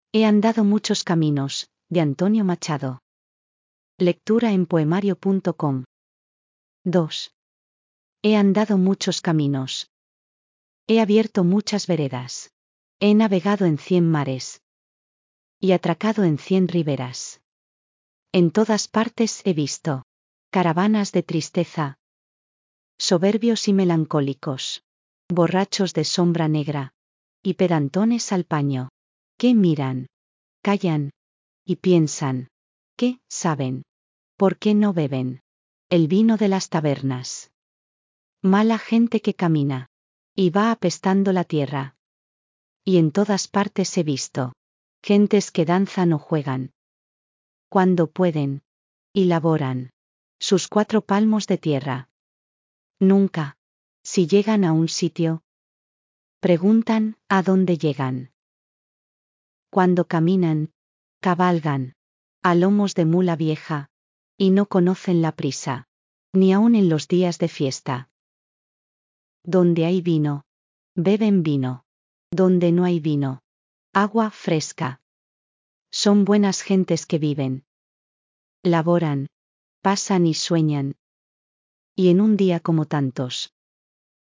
He andado muchos caminos, de Antonio Machado. Lectura en poemario.com. 2. He andado muchos caminos. He abierto muchas veredas. He navegado en 100 mares. Y atracado en 100 riberas. En todas partes he visto caravanas de tristeza, soberbios y melancólicos, borrachos de sombra negra, y pedantones al paño, que miran, callan, y piensan, que saben, ¿por qué no beben el vino de las tabernas? Mala gente que camina, y va apestando la tierra. Y en todas partes he visto gentes que danzan o juegan, cuando pueden, y laboran sus 4 palmos de tierra. Nunca, si llegan a un sitio, preguntan a dónde llegan. Cuando caminan, cabalgan a lomos de mula vieja, y no conocen la prisa, ni aun en los días de fiesta. Donde hay vino, beben vino. Donde no hay vino, agua fresca. Son buenas gentes que viven, laboran, pasan y sueñan. Y en un día como tantos,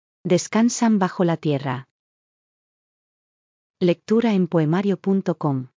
descansan bajo la tierra. Lectura en poemario.com